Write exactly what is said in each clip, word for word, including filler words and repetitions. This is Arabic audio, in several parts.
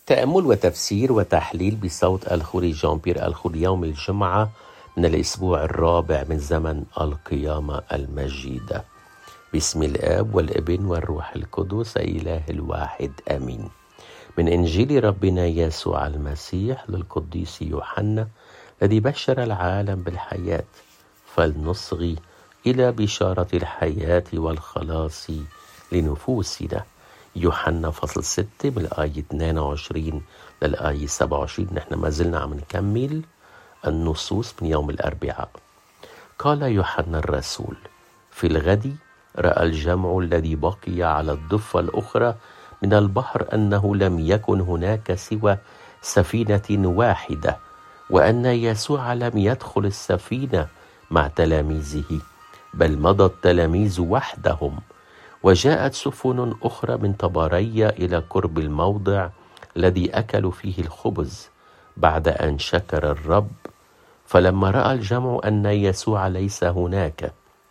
تأمل وتفسير وتحليل بصوت الخوري جان بيير الخوري يوم الجمعة من الأسبوع الرابع من زمن القيامة المجيدة. باسم الآب والابن والروح القدس إله الواحد آمين. من إنجيل ربنا يسوع المسيح للقديس يوحنا الذي بشر العالم بالحياة، فلنصغي إلى بشارة الحياة والخلاص لنفوسنا. يوحنا فصل ستة من الآية اثنين وعشرين للآية سبعة وعشرين. نحن ما زلنا عم نكمل النصوص من يوم الأربعاء. قال يوحنا الرسول: في الغد رأى الجمع الذي بقي على الضفة الأخرى من البحر أنه لم يكن هناك سوى سفينة واحدة، وأن يسوع لم يدخل السفينة مع تلاميذه، بل مضى التلاميذ وحدهم. وجاءت سفن أخرى من طبرية إلى قرب الموضع الذي أكلوا فيه الخبز بعد أن شكر الرب. فلما رأى الجمع أن يسوع ليس هناك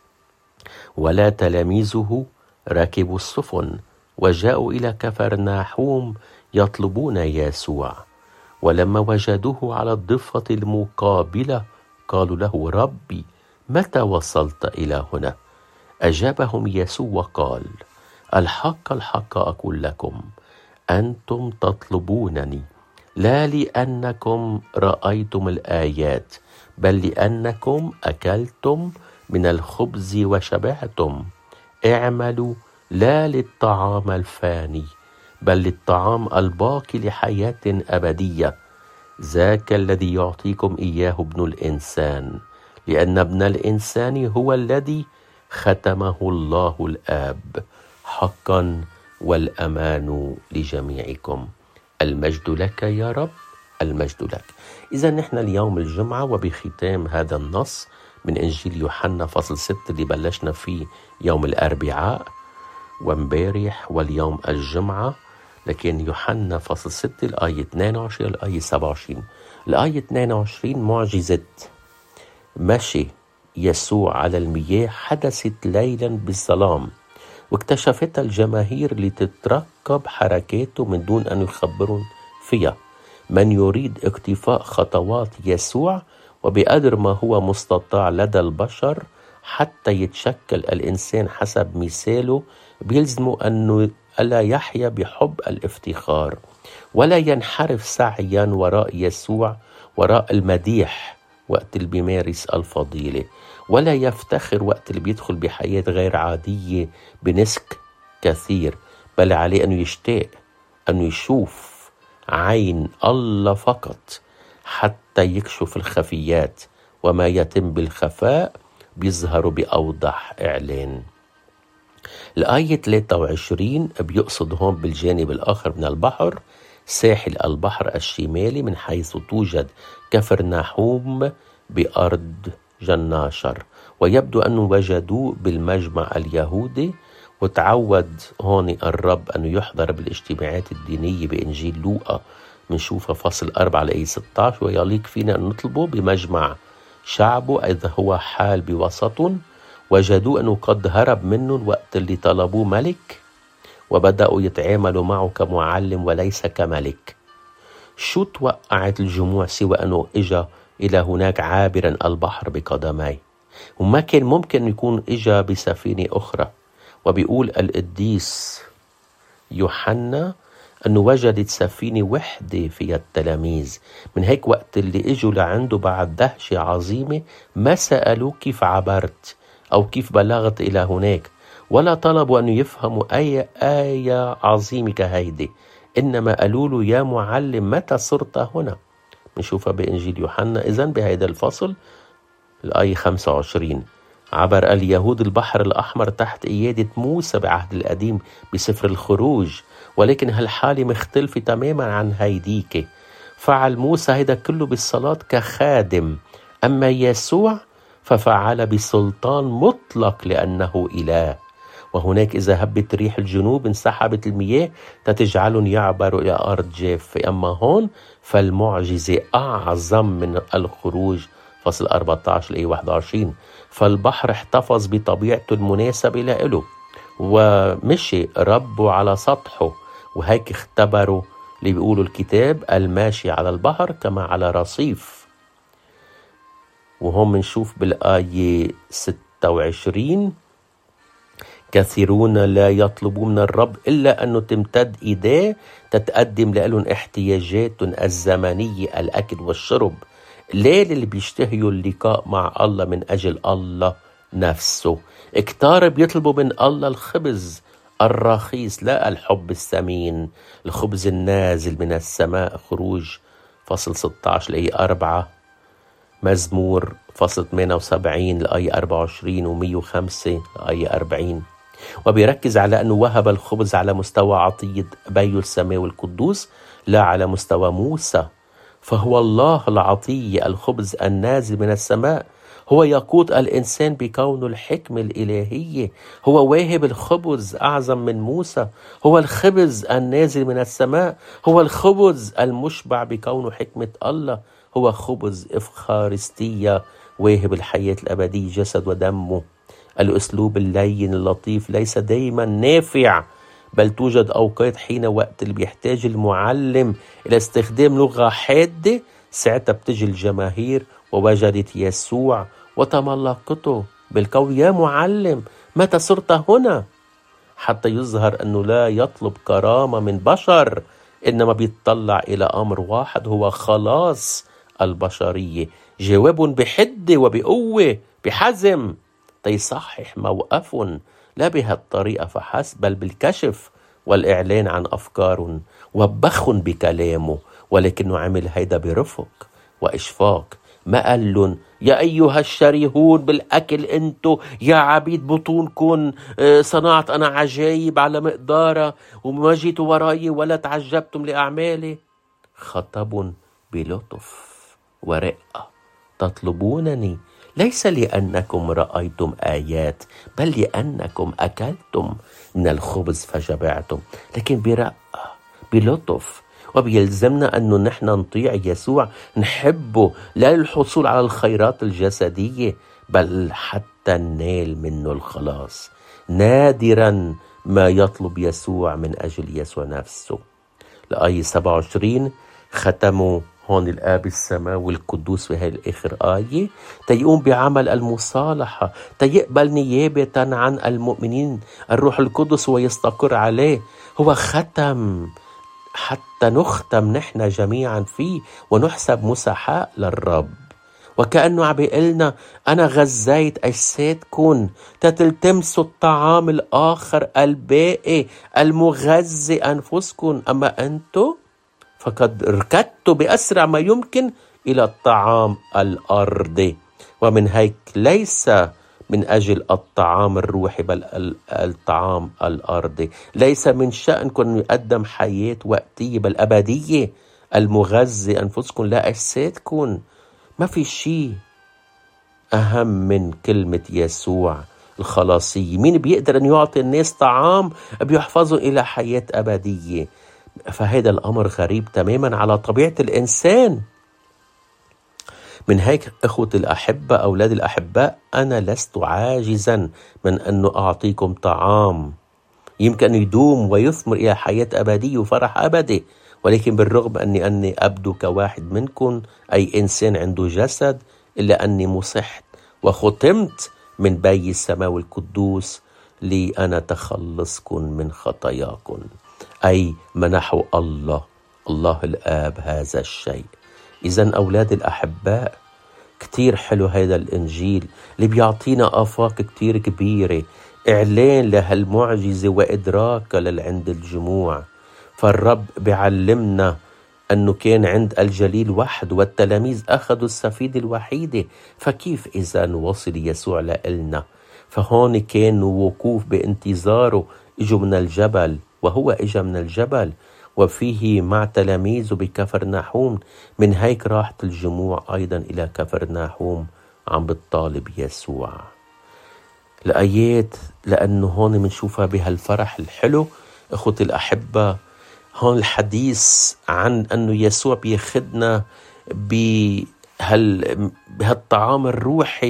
ولا تلاميذه، ركبوا السفن وجاءوا إلى كفرناحوم يطلبون يسوع. ولما وجدوه على الضفة المقابلة قالوا له: ربي، متى وصلت إلى هنا؟ أجابهم يسوع وقال: الحق الحق أقول لكم، أنتم تطلبونني لا لأنكم رأيتم الآيات، بل لأنكم أكلتم من الخبز وشبعتم. اعملوا لا للطعام الفاني، بل للطعام الباقي لحياة أبدية، ذاك الذي يعطيكم إياه ابن الإنسان، لأن ابن الإنسان هو الذي ختمه الله الآب حقا، والأمان لجميعكم. المجد لك يا رب، المجد لك. إذا نحن اليوم الجمعة، وبختام هذا النص من إنجيل يوحنا فصل ستة اللي بلشنا فيه يوم الأربعاء وامبارح واليوم الجمعة، لكن يوحنا فصل ستة الآية اثنين وعشرين الآية سبعة وعشرين. الآية اثنين وعشرين معجزة مشي يسوع على المياه حدثت ليلا بالظلام، واكتشفتها الجماهير لتترقب حركاته من دون أن يخبرون فيها. من يريد اقتفاء خطوات يسوع وبقدر ما هو مستطاع لدى البشر حتى يتشكل الإنسان حسب مثاله، بيلزمه أنه ألا يحيا بحب الافتخار، ولا ينحرف سعيا وراء يسوع وراء المديح وقت اللي بيمارس الفضيلة، ولا يفتخر وقت اللي بيدخل بحياة غير عادية بنسك كثير، بل عليه أنه يشتاق أنه يشوف عين الله فقط حتى يكشف الخفيات، وما يتم بالخفاء بيظهر بأوضح إعلان. الآية ثلاثة وعشرين بيقصد هون بالجانب الآخر من البحر ساحل البحر الشمالي، من حيث توجد كفرناحوم بأرض جناشر، ويبدو أنه وجدوه بالمجمع اليهودي. وتعود هون الرب أنه يحضر بالاجتماعات الدينية بإنجيل لوقا، منشوفها فصل أربعة لآية ستة عشر: ويليق فينا أن نطلبه بمجمع شعبه إذا هو حال بوسط. وجدوا أنه قد هرب منهم وقت اللي طلبوه ملك، وبدأوا يتعاملوا معه كمعلم وليس كملك. شو توقعت الجموع سوى أنه إجا إلى هناك عابرا البحر بقدميه، وما كان ممكن يكون إجا بسفينة أخرى. وبيقول القديس يوحنا أنه وجدت سفينة وحدة فيها التلاميذ. من هيك وقت اللي إجوا لعنده بعد دهشة عظيمة ما سألوا كيف عبرت أو كيف بلغت إلى هناك، ولا طلبوا أن يفهموا أي آية عظيمة كهيدي، إنما قالوا له: يا معلم، متى صرت هنا؟ نشوفها بإنجيل يوحنا. إذن بهذا الفصل الآية خمسة وعشرين: عبر اليهود البحر الأحمر تحت قيادة موسى بعهد القديم بسفر الخروج، ولكن هالحالة مختلفة تماما عن هيديك. فعل موسى هيدا كله بالصلاة كخادم، أما يسوع ففعل بسلطان مطلق لأنه إله. وهناك إذا هبت ريح الجنوب انسحبت المياه تتجعلهم يعبروا إلى أرض جافة. أما هون فالمعجزة أعظم من الخروج فصل أربعة عشر لآية واحد وعشرين. فالبحر احتفظ بطبيعته المناسبة له، ومشي ربه على سطحه، وهيك اختبروا اللي بيقولوا الكتاب الماشي على البحر كما على رصيف. وهم بنشوف بالآية ستة وعشرين كثيرون لا يطلبون من الرب إلا أنه تمتد إيديه تتقدم لهم احتياجاتهم الزمنية، الأكل والشرب. ليه اللي بيشتهيوا اللقاء مع الله من أجل الله نفسه. كتار بيطلبوا من الله الخبز الرخيص لا الحب الثمين، الخبز النازل من السماء. خروج فصل ستة عشر لآية أربعة، مزمور فصل ثمانية وسبعين لآية أربعة وعشرين ومئة وخمسة لآية أربعين. وبيركز على أنه وهب الخبز على مستوى عطية بيه السماوي القدوس لا على مستوى موسى، فهو الله العطية الخبز النازل من السماء. هو يقود الإنسان بكونه الحكمة الإلهية. هو واهب الخبز أعظم من موسى. هو الخبز النازل من السماء. هو الخبز المشبع بكونه حكمة الله. هو خبز إفخارستية واهب الحياة الأبدية جسد ودمه. الأسلوب اللين اللطيف ليس دايما نافع، بل توجد أوقات حين وقت اللي بيحتاج المعلم إلى استخدام لغة حادة، ساعتها بتجي الجماهير ووجدت يسوع وتملقته بالقول يا معلم متى صرت هنا، حتى يظهر أنه لا يطلب كرامة من بشر، إنما بيتطلع إلى أمر واحد هو خلاص البشرية. جواب بحدة وبقوة بحزم تيصحح موقف، لا بهالطريقة فحسب بل بالكشف والإعلان عن أفكار وبخ بكلامه، ولكنه عمل هيدا برفق وإشفاق. ما قال لهم يا أيها الشريهون بالأكل أنتو يا عبيد بطونكن، صنعت أنا عجايب على مقدارها وما جيتوا وراي ولا تعجبتم لأعمالي. خطب بلطف ورقة تطلبونني ليس لأنكم رأيتم آيات بل لأنكم أكلتم من الخبز فشبعتم، لكن برقة بلطف. وبيلزمنا أنه نحن نطيع يسوع، نحبه لا للحصول على الخيرات الجسدية بل حتى ننال منه الخلاص. نادرا ما يطلب يسوع من أجل يسوع نفسه. لآية سبعة وعشرين ختموا هون الآب السماوي القدوس في هاي الآخر آية تيقوم بعمل المصالحة، تيقبل نيابة عن المؤمنين الروح القدس ويستقر عليه. هو ختم حتى نختم نحن جميعا فيه ونحسب مسحاء للرب. وكأنه عم بيقلنا أنا غزيت أجسادكم تتلتمسوا الطعام الآخر الباقي المغذي أنفسكم، أما أنتم فقد ركضتوا بأسرع ما يمكن إلى الطعام الأرضي. ومن هيك ليس من أجل الطعام الروحي بل الطعام الأرضي. ليس من شأنكم أن يقدم حياة وقتية بل أبدية المغذي أنفسكم لا أجسادكم. ما في شيء أهم من كلمة يسوع الخلاصية. مين بيقدر أن يعطي الناس طعام بيحفظوا إلى حياة أبدية؟ فهذا الأمر غريب تماما على طبيعة الإنسان. من هيك أخوة الأحبة أولاد الأحباء، أنا لست عاجزا من أن أعطيكم طعام يمكن أن يدوم ويثمر إلى حياة أبدية وفرح أبدي، ولكن بالرغم أني أني أبدو كواحد منكم أي إنسان عنده جسد، إلا أني مصحت وختمت من بي السماوي القدوس لي أنا تخلصكم من خطاياكم. أي منحوا الله الله الآب هذا الشيء. إذن أولاد الأحباء، كتير حلو هذا الإنجيل اللي بيعطينا آفاق كتير كبيرة، إعلان لهالمعجزة وإدراك للعند الجموع. فالرب بيعلمنا أنه كان عند الجليل وحد والتلاميذ أخذوا السفينة الوحيدة، فكيف إذا وصل يسوع لإلنا؟ فهون كان وقوف بانتظاره، إجوا من الجبل وهو إجا من الجبل وفيه مع تلاميذه بكفرناحوم. من هيك راحت الجموع أيضا إلى كفرناحوم عم بتطالب يسوع. الآيات لأنه هون منشوفها بهالفرح الحلو. أخوتي الأحبة، هون الحديث عن أنه يسوع بيخدنا بهال بهالطعام الروحي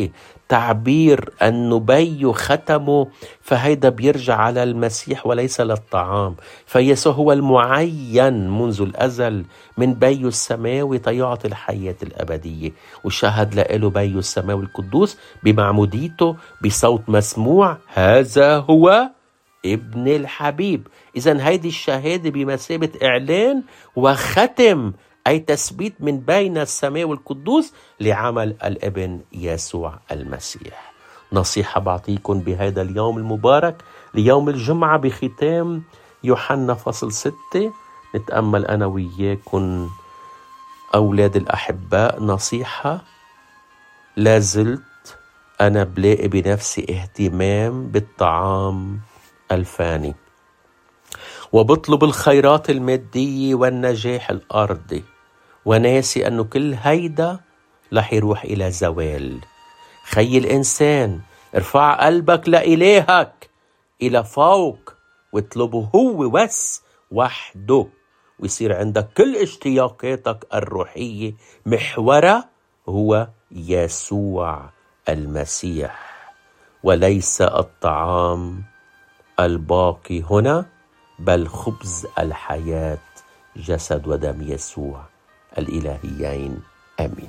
تعبير أنه بيو ختمه، فهيدا بيرجع على المسيح وليس للطعام. فيسوع هو المعين منذ الأزل من بيو السماوي تيعطي الحياة الأبدية، وشهد لإله بيو السماوي القدوس بمعموديته بصوت مسموع: هذا هو ابن الحبيب. إذن هيدي الشهادة بمثابة إعلان وختم، أي تثبيت من بين السماء والقدوس لعمل الابن يسوع المسيح. نصيحة بعطيكم بهذا اليوم المبارك ليوم الجمعة بختام يوحنا فصل ستة، نتأمل أنا وياكم أولاد الأحباء نصيحة: لازلت أنا بلاقي بنفسي اهتمام بالطعام الفاني، وبطلب الخيرات المادية والنجاح الأرضي، وناسي أنه كل هيدا رح يروح إلى زوال. خي الإنسان، ارفع قلبك لإلهك إلى فوق واطلبه هو بس وحده، ويصير عندك كل اشتياقاتك الروحية محورها هو يسوع المسيح، وليس الطعام الباقي هنا، بل خبز الحياة جسد ودم يسوع الإلهيين. آمين.